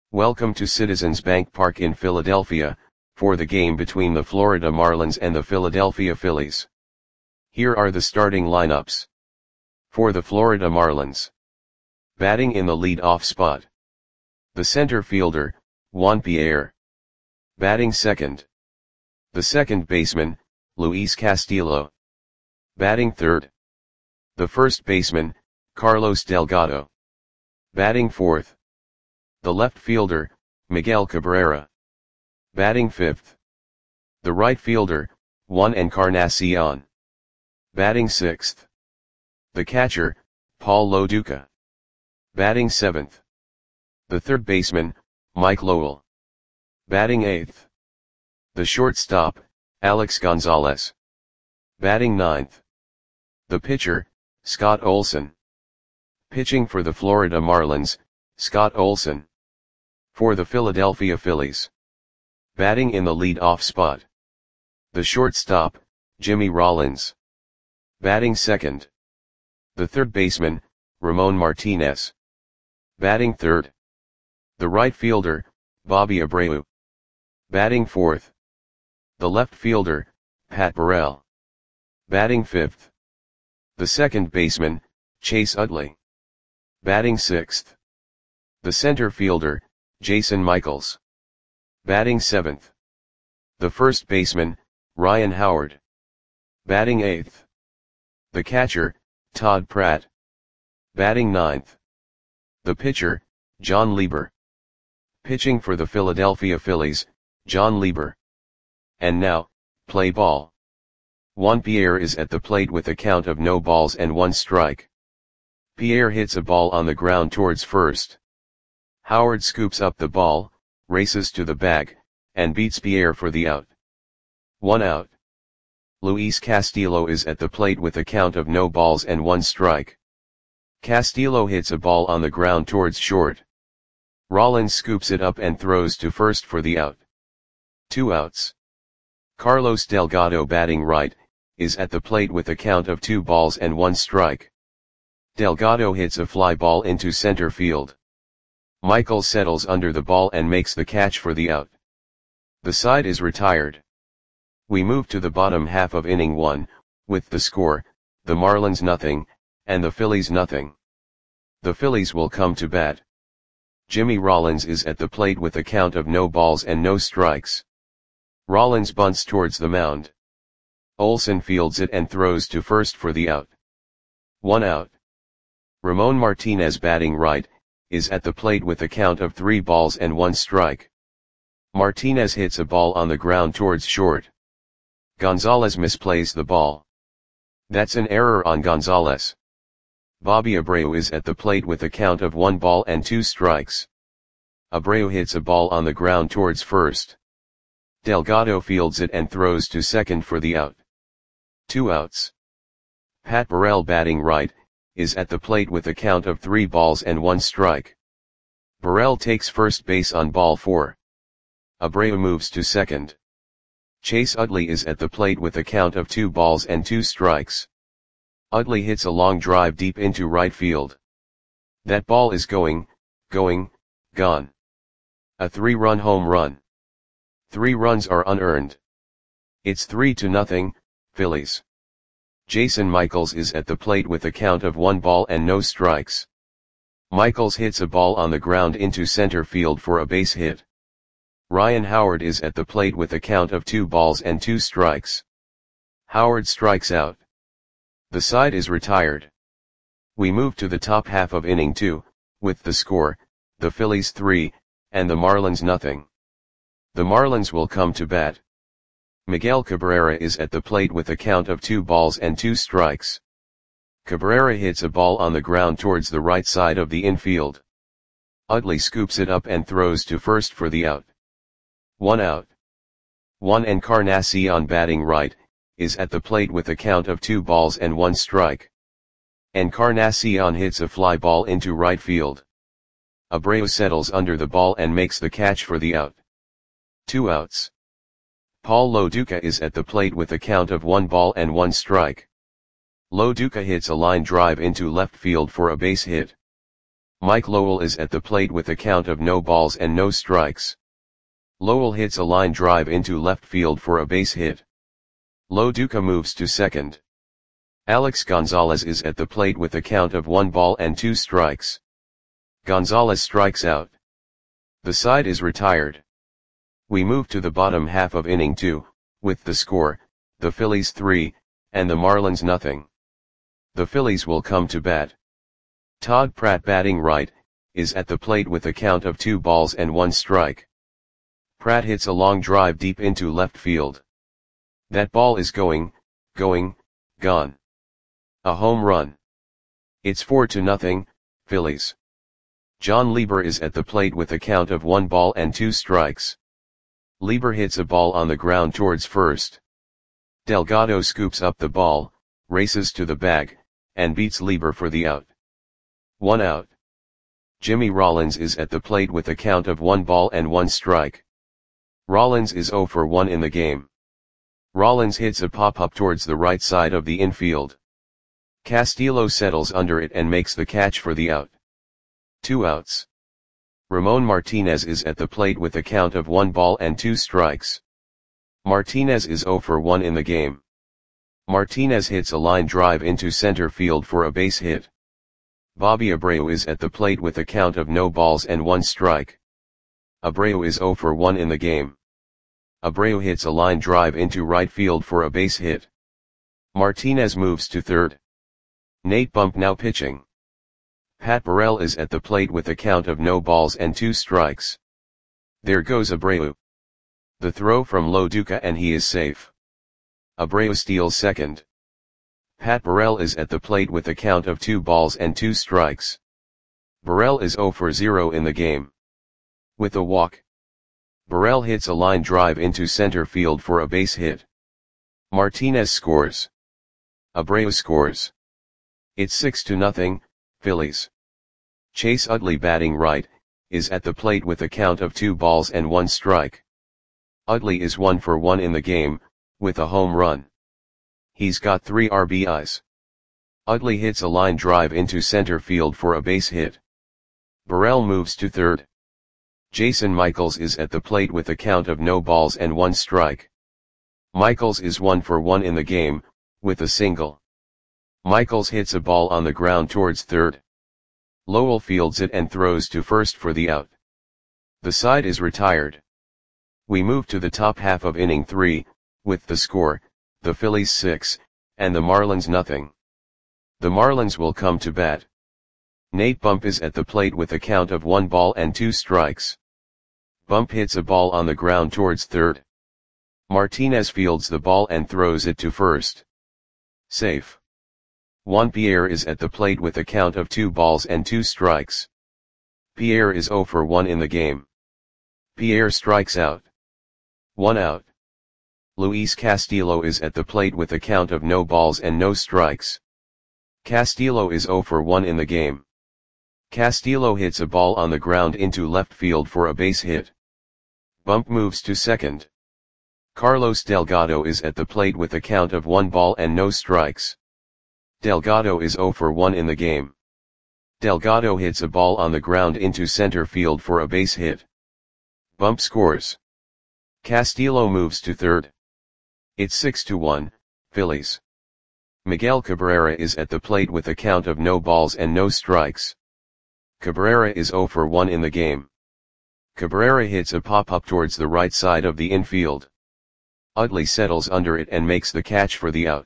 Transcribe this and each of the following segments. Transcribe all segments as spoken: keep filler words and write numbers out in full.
Welcome to Citizens Bank Park in Philadelphia, for the game between the Florida Marlins and the Philadelphia Phillies. Here are the starting lineups. For the Florida Marlins. Batting in the lead-off spot. The center fielder, Juan Pierre. Batting second. The second baseman, Luis Castillo. Batting third. The first baseman, Carlos Delgado. Batting fourth. The left fielder, Miguel Cabrera. Batting fifth. The right fielder, Juan Encarnacion. Batting sixth. The catcher, Paul Lo Duca. Batting seventh. The third baseman, Mike Lowell. Batting eighth. The shortstop, Alex Gonzalez. Batting ninth. The pitcher, Scott Olson. Pitching for the Florida Marlins, Scott Olson. For the Philadelphia Phillies. Batting in the lead-off spot. The shortstop, Jimmy Rollins. Batting second. The third baseman, Ramon Martinez. Batting third. The right fielder, Bobby Abreu. Batting fourth. The left fielder, Pat Burrell. Batting fifth. The second baseman, Chase Utley. Batting sixth. The center fielder, Jason Michaels. Batting seventh. The first baseman, Ryan Howard. Batting eighth. The catcher, Todd Pratt. Batting ninth. The pitcher, John Lieber. Pitching for the Philadelphia Phillies, John Lieber. And now, play ball. Juan Pierre is at the plate with a count of no balls and one strike. Pierre hits a ball on the ground towards first. Howard scoops up the ball, races to the bag, and beats Pierre for the out. One out. Luis Castillo is at the plate with a count of no balls and one strike. Castillo hits a ball on the ground towards short. Rollins scoops it up and throws to first for the out. Two outs. Carlos Delgado, batting right, is at the plate with a count of two balls and one strike. Delgado hits a fly ball into center field. Michael settles under the ball and makes the catch for the out. The side is retired. We move to the bottom half of inning one, with the score, the Marlins nothing, and the Phillies nothing. The Phillies will come to bat. Jimmy Rollins is at the plate with a count of no balls and no strikes. Rollins bunts towards the mound. Olson fields it and throws to first for the out. One out. Ramon Martinez, batting right, is at the plate with a count of three balls and one strike. Martinez hits a ball on the ground towards short. Gonzalez misplays the ball. That's an error on Gonzalez. Bobby Abreu is at the plate with a count of one ball and two strikes. Abreu hits a ball on the ground towards first. Delgado fields it and throws to second for the out. Two outs. Pat Burrell, batting right, is at the plate with a count of three balls and one strike. Burrell takes first base on ball four. Abreu moves to second. Chase Utley is at the plate with a count of two balls and two strikes. Utley hits a long drive deep into right field. That ball is going, going, gone. A three-run home run. Three runs are unearned. It's three to nothing, Phillies. Jason Michaels is at the plate with a count of one ball and no strikes. Michaels hits a ball on the ground into center field for a base hit. Ryan Howard is at the plate with a count of two balls and two strikes. Howard strikes out. The side is retired. We move to the top half of inning two, with the score, the Phillies three, and the Marlins nothing. The Marlins will come to bat. Miguel Cabrera is at the plate with a count of two balls and two strikes. Cabrera hits a ball on the ground towards the right side of the infield. Utley scoops it up and throws to first for the out. One out. Juan Encarnacion, batting right, is at the plate with a count of two balls and one strike. Encarnacion hits a fly ball into right field. Abreu settles under the ball and makes the catch for the out. Two outs. Paul Lo Duca is at the plate with a count of one ball and one strike. Lo Duca hits a line drive into left field for a base hit. Mike Lowell is at the plate with a count of no balls and no strikes. Lowell hits a line drive into left field for a base hit. Lo Duca moves to second. Alex Gonzalez is at the plate with a count of one ball and two strikes. Gonzalez strikes out. The side is retired. We move to the bottom half of inning two, with the score, the Phillies three, and the Marlins nothing. The Phillies will come to bat. Todd Pratt, batting right, is at the plate with a count of two balls and one strike. Pratt hits a long drive deep into left field. That ball is going, going, gone. A home run. It's four to nothing, Phillies. John Lieber is at the plate with a count of one ball and two strikes. Lieber hits a ball on the ground towards first. Delgado scoops up the ball, races to the bag, and beats Lieber for the out. One out. Jimmy Rollins is at the plate with a count of one ball and one strike. Rollins is zero for one in the game. Rollins hits a pop-up towards the right side of the infield. Castillo settles under it and makes the catch for the out. Two outs. Ramon Martinez is at the plate with a count of one ball and two strikes. Martinez is zero for one in the game. Martinez hits a line drive into center field for a base hit. Bobby Abreu is at the plate with a count of no balls and one strike. Abreu is zero for one in the game. Abreu hits a line drive into right field for a base hit. Martinez moves to third. Nate Bump now pitching. Pat Burrell is at the plate with a count of no balls and two strikes. There goes Abreu. The throw from Lo Duca and he is safe. Abreu steals second. Pat Burrell is at the plate with a count of two balls and two strikes. Burrell is zero for zero in the game. With a walk. Burrell hits a line drive into center field for a base hit. Martinez scores. Abreu scores. It's six to nothing, Phillies. Chase Utley, batting right, is at the plate with a count of two balls and one strike. Utley is one for one in the game, with a home run. He's got three R B Is. Utley hits a line drive into center field for a base hit. Burrell moves to third. Jason Michaels is at the plate with a count of no balls and one strike. Michaels is one for one in the game, with a single. Michaels hits a ball on the ground towards third. Lowell fields it and throws to first for the out. The side is retired. We move to the top half of inning three, with the score, the Phillies six, and the Marlins nothing. The Marlins will come to bat. Nate Bump is at the plate with a count of one ball and two strikes. Bump hits a ball on the ground towards third. Martinez fields the ball and throws it to first. Safe. Juan Pierre is at the plate with a count of two balls and two strikes. Pierre is zero for one in the game. Pierre strikes out. One out. Luis Castillo is at the plate with a count of no balls and no strikes. Castillo is zero for one in the game. Castillo hits a ball on the ground into left field for a base hit. Bump moves to second. Carlos Delgado is at the plate with a count of one ball and no strikes. Delgado is zero for one in the game. Delgado hits a ball on the ground into center field for a base hit. Bump scores. Castillo moves to third. It's six to one, Phillies. Miguel Cabrera is at the plate with a count of no balls and no strikes. Cabrera is zero for one in the game. Cabrera hits a pop-up towards the right side of the infield. Utley settles under it and makes the catch for the out.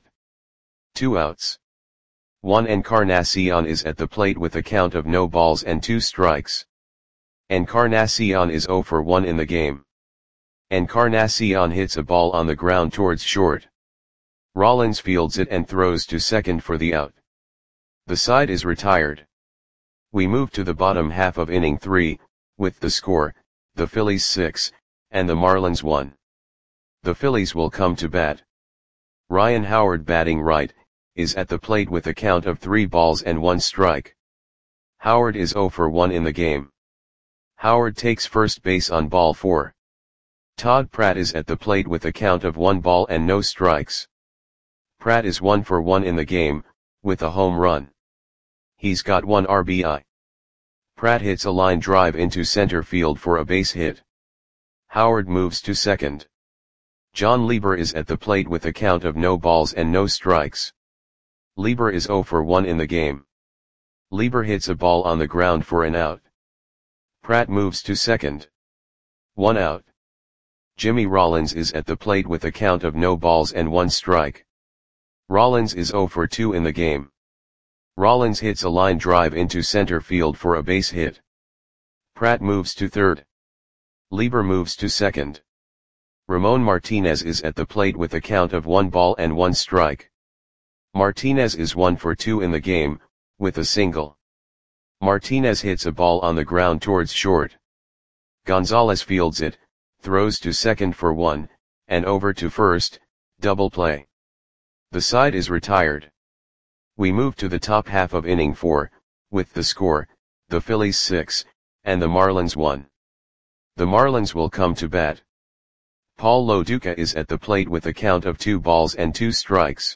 Two outs. Juan Encarnacion is at the plate with a count of no balls and two strikes. Encarnacion is zero for one in the game. Encarnacion hits a ball on the ground towards short. Rollins fields it and throws to second for the out. The side is retired. We move to the bottom half of inning three, with the score, the Phillies six, and the Marlins one. The Phillies will come to bat. Ryan Howard, batting right, is at the plate with a count of three balls and one strike. Howard is zero for one in the game. Howard takes first base on ball four. Todd Pratt is at the plate with a count of one ball and no strikes. Pratt is one for one in the game, with a home run. He's got one R B I. Pratt hits a line drive into center field for a base hit. Howard moves to second. John Lieber is at the plate with a count of no balls and no strikes. Lieber is zero for one in the game. Lieber hits a ball on the ground for an out. Pratt moves to second. One out. Jimmy Rollins is at the plate with a count of no balls and one strike. Rollins is zero for two in the game. Rollins hits a line drive into center field for a base hit. Pratt moves to third. Lieber moves to second. Ramon Martinez is at the plate with a count of one ball and one strike. Martinez is one for two in the game, with a single. Martinez hits a ball on the ground towards short. Gonzalez fields it, throws to second for one, and over to first, double play. The side is retired. We move to the top half of inning four, with the score, the Phillies six, and the Marlins one. The Marlins will come to bat. Paul Lo Duca is at the plate with a count of two balls and two strikes.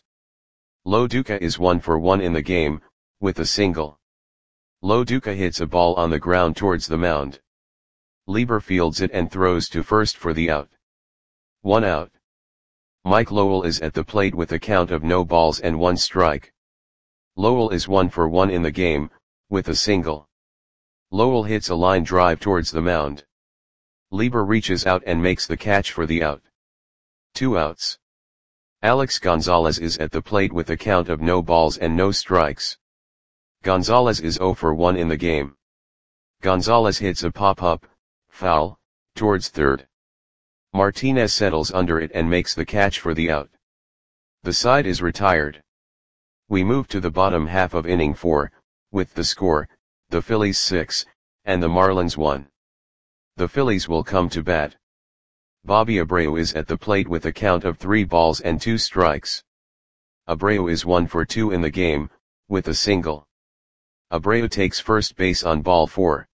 Lo Duca is one for one in the game, with a single. Lo Duca hits a ball on the ground towards the mound. Lieber fields it and throws to first for the out. One out. Mike Lowell is at the plate with a count of no balls and one strike. Lowell is one for one in the game, with a single. Lowell hits a line drive towards the mound. Lieber reaches out and makes the catch for the out. Two outs. Alex Gonzalez is at the plate with a count of no balls and no strikes. Gonzalez is zero for one in the game. Gonzalez hits a pop-up, foul, towards third. Martinez settles under it and makes the catch for the out. The side is retired. We move to the bottom half of inning four, with the score, the Phillies six, and the Marlins one. The Phillies will come to bat. Bobby Abreu is at the plate with a count of three balls and two strikes. Abreu is one for two in the game, with a single. Abreu takes first base on ball four.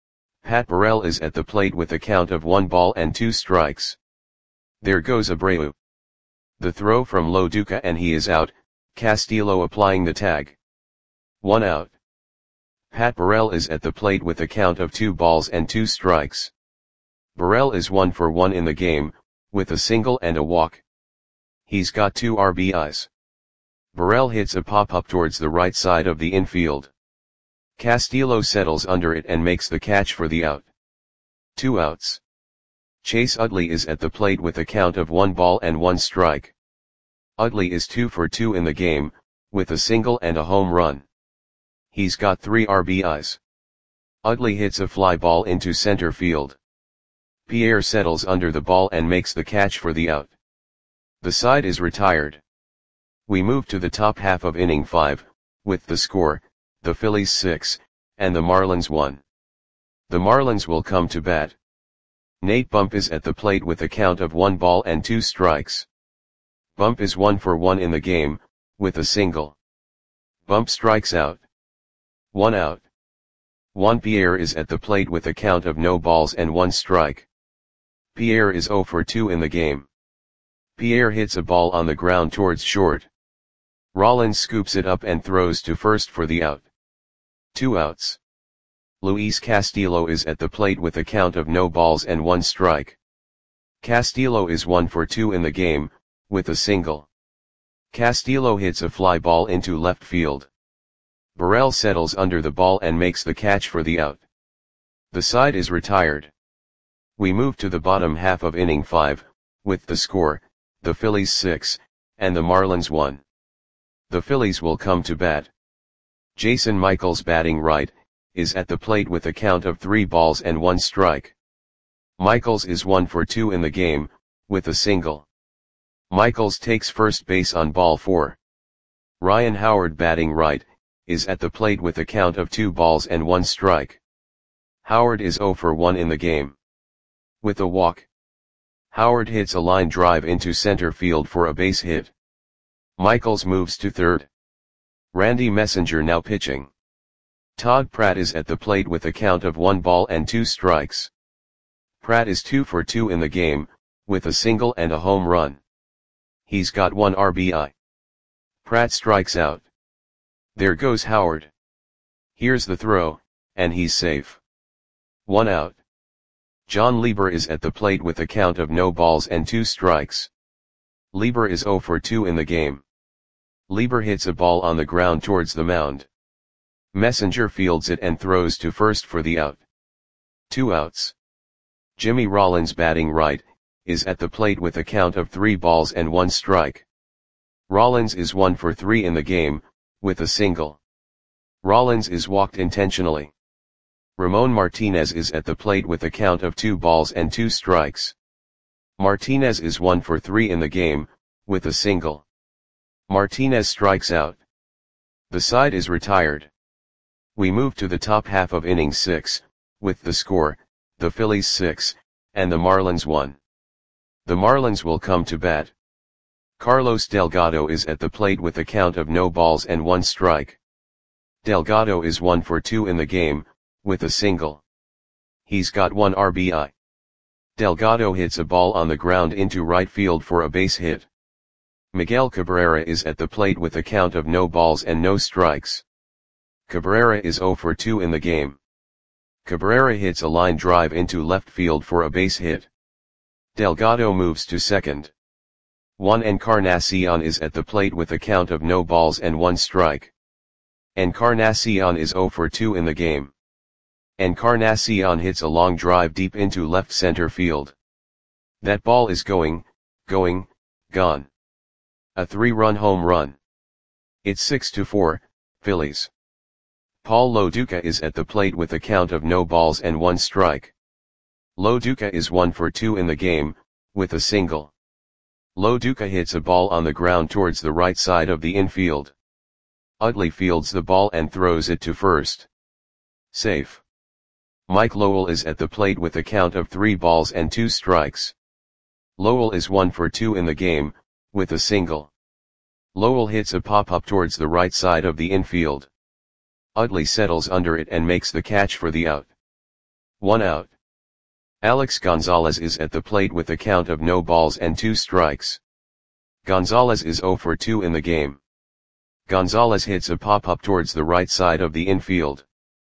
Pat Burrell is at the plate with a count of one ball and two strikes. There goes Abreu. The throw from Lo Duca and he is out, Castillo applying the tag. One out. Pat Burrell is at the plate with a count of two balls and two strikes. Burrell is one for one in the game, with a single and a walk. He's got two R B Is. Burrell hits a pop-up towards the right side of the infield. Castillo settles under it and makes the catch for the out. Two outs. Chase Utley is at the plate with a count of one ball and one strike. Utley is two for two in the game, with a single and a home run. He's got three R B Is. Utley hits a fly ball into center field. Pierre settles under the ball and makes the catch for the out. The side is retired. We move to the top half of inning five, with the score, the Phillies six, and the Marlins one. The Marlins will come to bat. Nate Bump is at the plate with a count of one ball and two strikes. Bump is one for one in the game, with a single. Bump strikes out. One out. Juan Pierre is at the plate with a count of no balls and one strike. Pierre is zero for two in the game. Pierre hits a ball on the ground towards short. Rollins scoops it up and throws to first for the out. Two outs. Luis Castillo is at the plate with a count of no balls and one strike. Castillo is one for two in the game, with a single. Castillo hits a fly ball into left field. Burrell settles under the ball and makes the catch for the out. The side is retired. We move to the bottom half of inning five, with the score, the Phillies six, and the Marlins one. The Phillies will come to bat. Jason Michaels batting right, is at the plate with a count of three balls and one strike. Michaels is one for two in the game, with a single. Michaels takes first base on ball four. Ryan Howard batting right, is at the plate with a count of two balls and one strike. Howard is zero for one in the game. With a walk. Howard hits a line drive into center field for a base hit. Michaels moves to third. Randy Messenger now pitching. Todd Pratt is at the plate with a count of one ball and two strikes. Pratt is two for two in the game, with a single and a home run. He's got one R B I. Pratt strikes out. There goes Howard. Here's the throw, and he's safe. One out. John Lieber is at the plate with a count of no balls and two strikes. Lieber is zero for two in the game. Lieber hits a ball on the ground towards the mound. Messenger fields it and throws to first for the out. Two outs. Jimmy Rollins, batting right, is at the plate with a count of three balls and one strike. Rollins is one for three in the game, with a single. Rollins is walked intentionally. Ramon Martinez is at the plate with a count of two balls and two strikes. Martinez is one for three in the game, with a single. Martinez strikes out. The side is retired. We move to the top half of inning six, with the score, the Phillies six, and the Marlins one. The Marlins will come to bat. Carlos Delgado is at the plate with a count of no balls and one strike. Delgado is one for two in the game, with a single. He's got one R B I. Delgado hits a ball on the ground into right field for a base hit. Miguel Cabrera is at the plate with a count of no balls and no strikes. Cabrera is zero for two in the game. Cabrera hits a line drive into left field for a base hit. Delgado moves to second. Juan Encarnacion is at the plate with a count of no balls and one strike. Encarnacion is zero for two in the game. Encarnacion hits a long drive deep into left center field. That ball is going, going, gone. A three-run home run. It's six to four, Phillies. Paul Lo Duca is at the plate with a count of no balls and one strike. Lo Duca is one for two in the game, with a single. Lo Duca hits a ball on the ground towards the right side of the infield. Utley fields the ball and throws it to first. Safe. Mike Lowell is at the plate with a count of three balls and two strikes. Lowell is one for two in the game, with a single. Lowell hits a pop-up towards the right side of the infield. Utley settles under it and makes the catch for the out. One out. Alex Gonzalez is at the plate with a count of no balls and two strikes. Gonzalez is zero for two in the game. Gonzalez hits a pop-up towards the right side of the infield.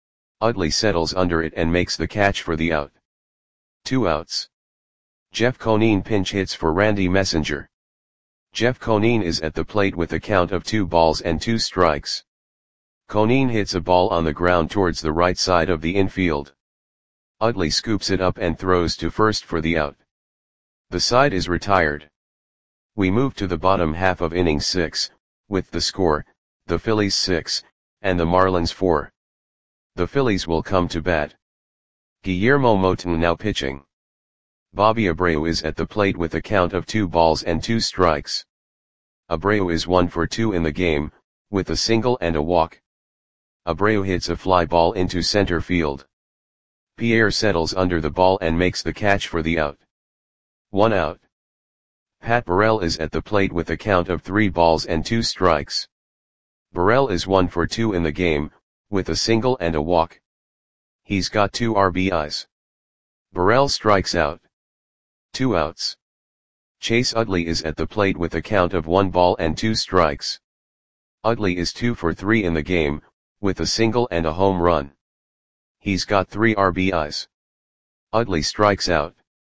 Utley settles under it and makes the catch for the out. Two outs. Jeff Conine pinch hits for Randy Messenger. Jeff Conine is at the plate with a count of two balls and two strikes. Conine hits a ball on the ground towards the right side of the infield. Utley scoops it up and throws to first for the out. The side is retired. We move to the bottom half of inning six, with the score, the Phillies six, and the Marlins four. The Phillies will come to bat. Guillermo Moton now pitching. Bobby Abreu is at the plate with a count of two balls and two strikes. Abreu is one for two in the game, with a single and a walk. Abreu hits a fly ball into center field. Pierre settles under the ball and makes the catch for the out. One out. Pat Burrell is at the plate with a count of three balls and two strikes. Burrell is one for two in the game, with a single and a walk. He's got two R B Is. Burrell strikes out. Two outs. Chase Utley is at the plate with a count of one ball and two strikes. Utley is two for three in the game, with a single and a home run. He's got three R B Is. Utley strikes out.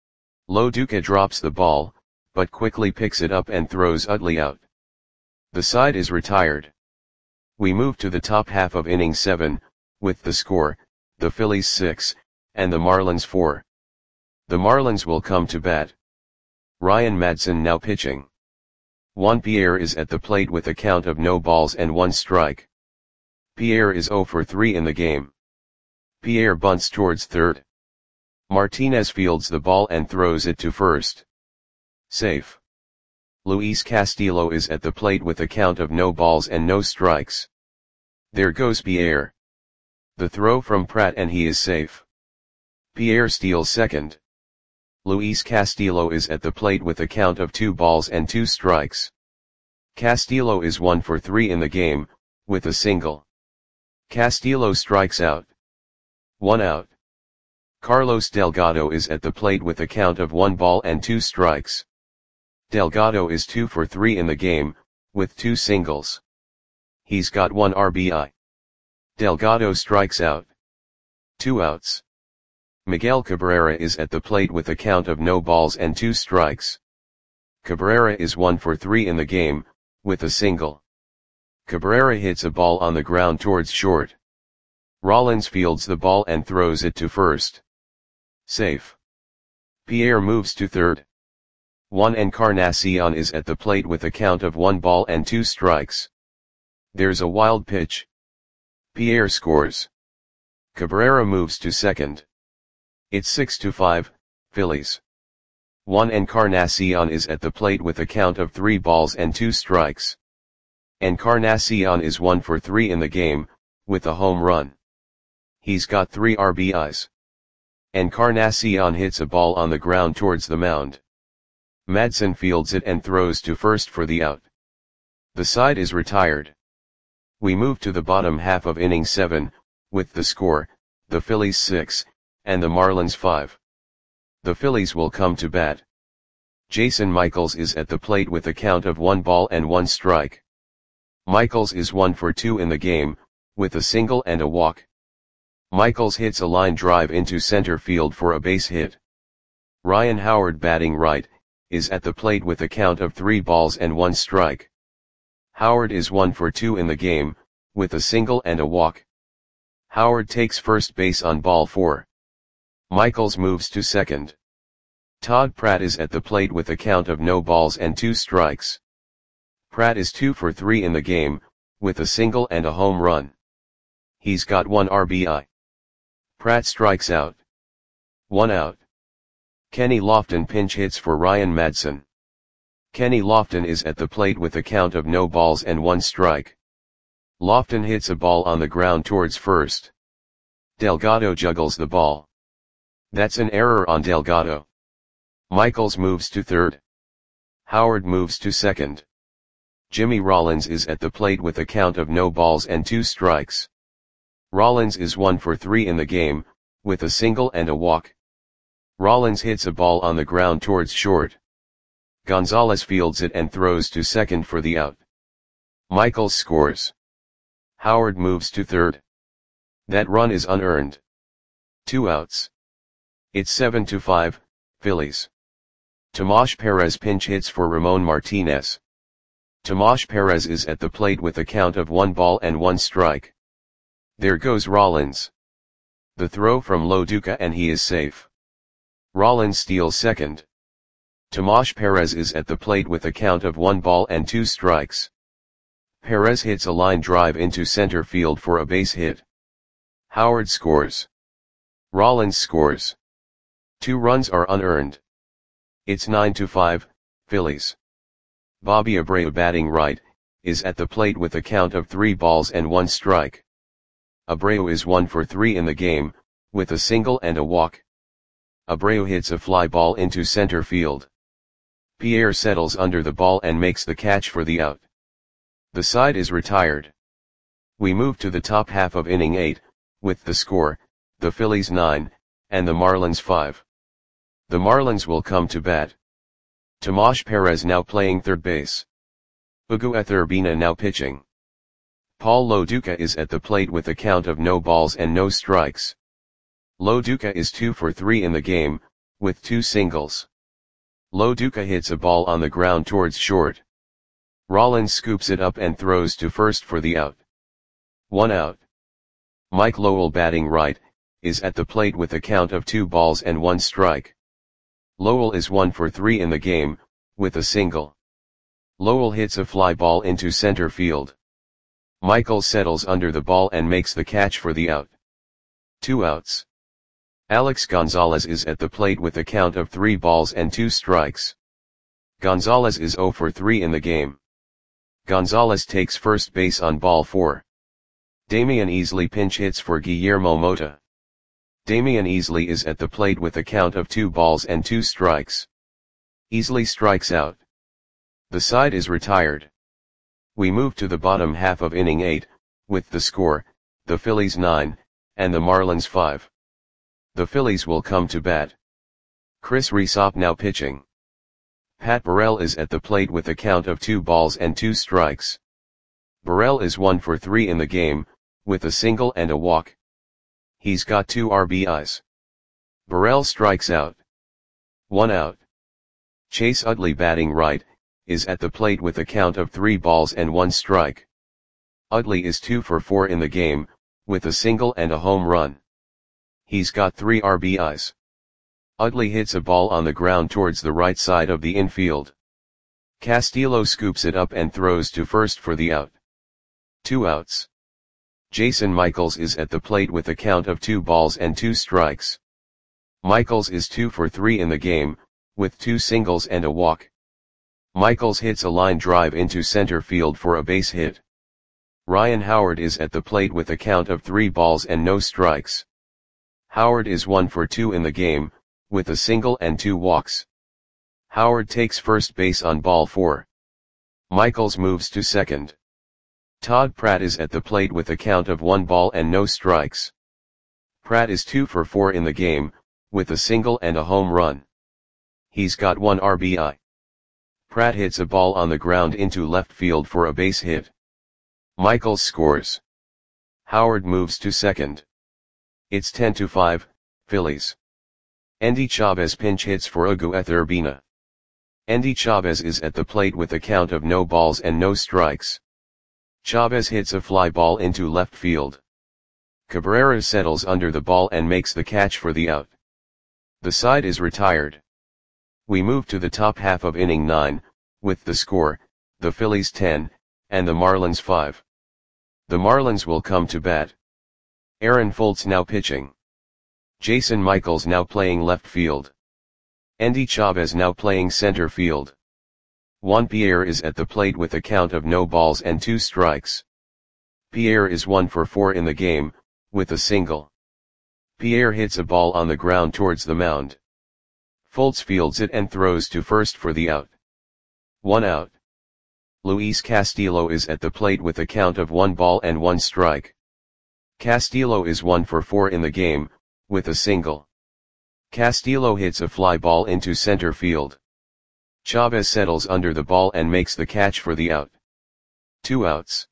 Lo Duca drops the ball, but quickly picks it up and throws Utley out. The side is retired. We move to the top half of inning seven, with the score, the Phillies six, and the Marlins four. The Marlins will come to bat. Ryan Madson now pitching. Juan Pierre is at the plate with a count of no balls and one strike. Pierre is zero for three in the game. Pierre bunts towards third. Martinez fields the ball and throws it to first. Safe. Luis Castillo is at the plate with a count of no balls and no strikes. There goes Pierre. The throw from Pratt and he is safe. Pierre steals second. Luis Castillo is at the plate with a count of two balls and two strikes. Castillo is one for three in the game, with a single. Castillo strikes out. One out. Carlos Delgado is at the plate with a count of one ball and two strikes. Delgado is two for three in the game, with two singles. He's got one R B I. Delgado strikes out. Two outs. Miguel Cabrera is at the plate with a count of no balls and two strikes. Cabrera is one for three in the game, with a single. Cabrera hits a ball on the ground towards short. Rollins fields the ball and throws it to first. Safe. Pierre moves to third. Juan Encarnacion is at the plate with a count of one ball and two strikes. There's a wild pitch. Pierre scores. Cabrera moves to second. It's six to five, Phillies. Juan Encarnacion is at the plate with a count of three balls and two strikes. Encarnacion is one for three in the game, with a home run. He's got three R B Is. Encarnacion hits a ball on the ground towards the mound. Madsen fields it and throws to first for the out. The side is retired. We move to the bottom half of inning seven, with the score, the Phillies six, and the Marlins five. The Phillies will come to bat. Jason Michaels is at the plate with a count of one ball and one strike. Michaels is one for two in the game, with a single and a walk. Michaels hits a line drive into center field for a base hit. Ryan Howard, batting right, is at the plate with a count of three balls and one strike. Howard is one for two in the game, with a single and a walk. Howard takes first base on ball four. Michaels moves to second. Todd Pratt is at the plate with a count of no balls and two strikes. Pratt is two for three in the game, with a single and a home run. He's got one R B I. Pratt strikes out. One out. Kenny Lofton pinch hits for Ryan Madsen. Kenny Lofton is at the plate with a count of no balls and one strike. Lofton hits a ball on the ground towards first. Delgado juggles the ball. That's an error on Delgado. Michaels moves to third. Howard moves to second. Jimmy Rollins is at the plate with a count of no balls and two strikes. Rollins is one for three in the game, with a single and a walk. Rollins hits a ball on the ground towards short. Gonzalez fields it and throws to second for the out. Michaels scores. Howard moves to third. That run is unearned. Two outs. It's seven to five, Phillies. Tomas Perez pinch hits for Ramon Martinez. Tomas Perez is at the plate with a count of one ball and one strike. There goes Rollins. The throw from Lo Duca and he is safe. Rollins steals second. Tomas Perez is at the plate with a count of one ball and two strikes. Perez hits a line drive into center field for a base hit. Howard scores. Rollins scores. Two runs are unearned. It's nine to five, Phillies. Bobby Abreu, batting right, is at the plate with a count of three balls and one strike. Abreu is one for three in the game, with a single and a walk. Abreu hits a fly ball into center field. Pierre settles under the ball and makes the catch for the out. The side is retired. We move to the top half of inning eight, with the score, the Phillies nine, and the Marlins five. The Marlins will come to bat. Tomas Perez now playing third base. Hugo Urbina now pitching. Paul Lo Duca is at the plate with a count of no balls and no strikes. Lo Duca is two for three in the game, with two singles. Lo Duca hits a ball on the ground towards short. Rollins scoops it up and throws to first for the out. One out. Mike Lowell, batting right, is at the plate with a count of two balls and one strike. Lowell is one for three in the game, with a single. Lowell hits a fly ball into center field. Michael settles under the ball and makes the catch for the out. Two outs. Alex Gonzalez is at the plate with a count of three balls and two strikes. Gonzalez is zero for three in the game. Gonzalez takes first base on ball four. Damian Easley pinch hits for Guillermo Mota. Damian Easley is at the plate with a count of two balls and two strikes. Easley strikes out. The side is retired. We move to the bottom half of inning eight, with the score, the Phillies nine, and the Marlins five. The Phillies will come to bat. Chris Rysop now pitching. Pat Burrell is at the plate with a count of two balls and two strikes. Burrell is one for three in the game, with a single and a walk. He's got two R B Is. Burrell strikes out. One out. Chase Utley, batting right, is at the plate with a count of three balls and one strike. Utley is two for four in the game, with a single and a home run. He's got three R B Is. Utley hits a ball on the ground towards the right side of the infield. Castillo scoops it up and throws to first for the out. Two outs. Jason Michaels is at the plate with a count of two balls and two strikes. Michaels is two for three in the game, with two singles and a walk. Michaels hits a line drive into center field for a base hit. Ryan Howard is at the plate with a count of three balls and no strikes. Howard is one for two in the game, with a single and two walks. Howard takes first base on ball four. Michaels moves to second. Todd Pratt is at the plate with a count of one ball and no strikes. Pratt is two for four in the game, with a single and a home run. He's got one R B I. Pratt hits a ball on the ground into left field for a base hit. Michaels scores. Howard moves to second. It's ten to five, Phillies. Endy Chavez pinch hits for Ugueth Urbina. Endy Chavez is at the plate with a count of no balls and no strikes. Chavez hits a fly ball into left field. Cabrera settles under the ball and makes the catch for the out. The side is retired. We move to the top half of inning nine, with the score, the Phillies ten, and the Marlins five. The Marlins will come to bat. Aaron Foltz now pitching. Jason Michaels now playing left field. Endy Chavez now playing center field. Juan Pierre is at the plate with a count of no balls and two strikes. Pierre is one for four in the game, with a single. Pierre hits a ball on the ground towards the mound. Foltz fields it and throws to first for the out. One out. Luis Castillo is at the plate with a count of one ball and one strike. Castillo is one for four in the game, with a single. Castillo hits a fly ball into center field. Chavez settles under the ball and makes the catch for the out. Two outs.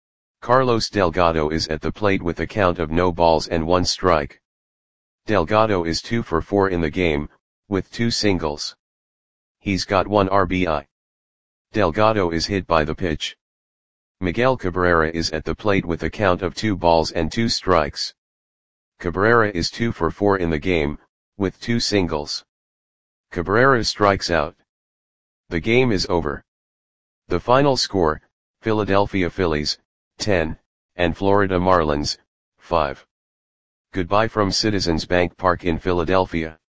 Carlos Delgado is at the plate with a count of no balls and one strike. Delgado is two for four in the game, with two singles. He's got one R B I. Delgado is hit by the pitch. Miguel Cabrera is at the plate with a count of two balls and two strikes. Cabrera is two for four in the game, with two singles. Cabrera strikes out. The game is over. The final score, Philadelphia Phillies, ten, and Florida Marlins, five. Goodbye from Citizens Bank Park in Philadelphia.